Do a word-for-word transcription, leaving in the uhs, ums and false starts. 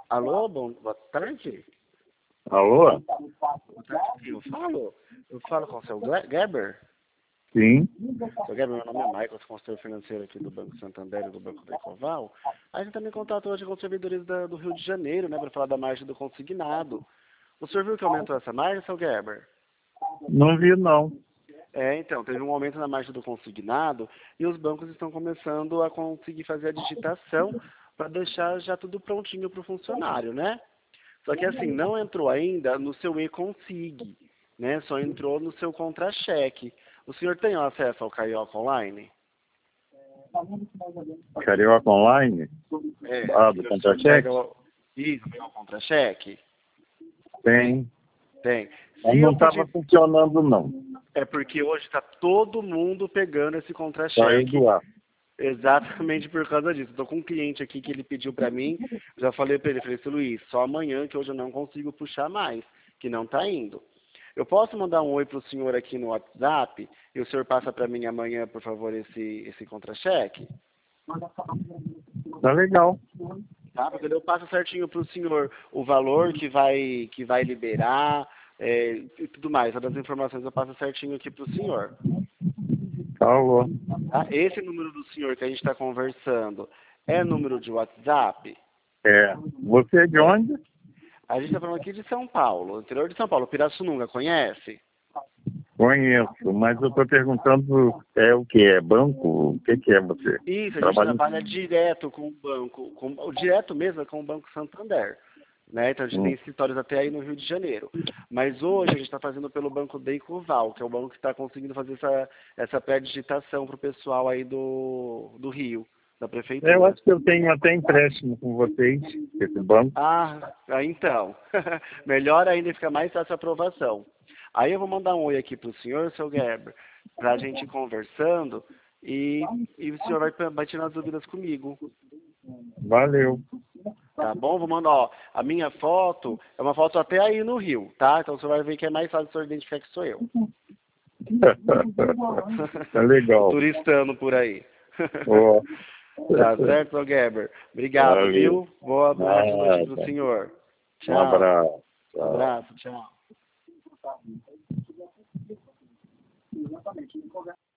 Alô, bom, boa tarde. Alô? Boa tarde, eu falo. Eu falo com o seu Gle- Geber. Sim. Seu Geber, meu nome é Michael, sou consultor financeiro aqui do Banco Santander e do Banco Decoval. A gente também contato hoje com os servidores da- do Rio de Janeiro, né, para falar da margem do consignado. O senhor viu que aumentou essa margem, seu Geber? Não vi, não. É, então, teve um aumento na margem do consignado e os bancos estão começando a conseguir fazer a digitação para deixar já tudo prontinho para o funcionário, né? Só que assim, não entrou ainda no seu e-consig, né? Só entrou no seu contra-cheque. O senhor tem acesso ao Carioca Online? Carioca Online? É, Ah, o do senhor, o senhor contra-cheque? pega o... Isso, pega o contra-cheque? Tem. Tem. Mas Se não eu estava pedir... funcionando, não. É porque hoje está todo mundo pegando esse Saiu contra-cheque. do ar. Exatamente por causa disso. Estou com um cliente aqui que ele pediu para mim, já falei para ele, falei assim, Luiz, só amanhã que hoje eu não consigo puxar mais, que não está indo. Eu posso mandar um oi para o senhor aqui no WhatsApp e o senhor passa para mim amanhã, por favor, esse, esse contra-cheque? Tá legal. Tá? Porque eu passo certinho para o senhor o valor que vai, que vai liberar é, e tudo mais. Todas as informações eu passo certinho aqui para o senhor. Falou. Tá? Esse número do senhor que a gente está conversando é número de WhatsApp? É. Você é de É. onde? A gente está falando aqui de São Paulo, interior de São Paulo, Pirassununga, conhece? Conheço, mas eu estou perguntando é o que? É banco? O que, que é você? Isso, a gente Trabalha... trabalha direto com o banco, com, o direto mesmo é com o Banco Santander. Né? Então a gente Hum. tem escritórios até aí no Rio de Janeiro. Mas hoje a gente está fazendo pelo Banco Decoval, que é o banco que está conseguindo fazer essa, essa pré-digitação para o pessoal aí do, do Rio, da É, eu Prefeitura. acho que eu tenho até empréstimo com vocês, esse banco. Ah, ah, então. Melhor ainda, fica mais fácil a aprovação. Aí eu vou mandar um oi aqui para o senhor, seu Gerber, para a gente ir conversando e, e o senhor vai, vai tirar as dúvidas comigo. Valeu. Tá bom? Vou mandar, ó, a minha foto é uma foto até aí no Rio, tá? Então você vai ver que é mais fácil o senhor identificar que sou eu. Tá legal. Turistando por aí. Ó. Tá certo, seu Gerber? Obrigado, Valeu. viu? Boa resto de noite pro Nada. senhor. Um Tchau. abraço. Tchau. Abraço, tchau.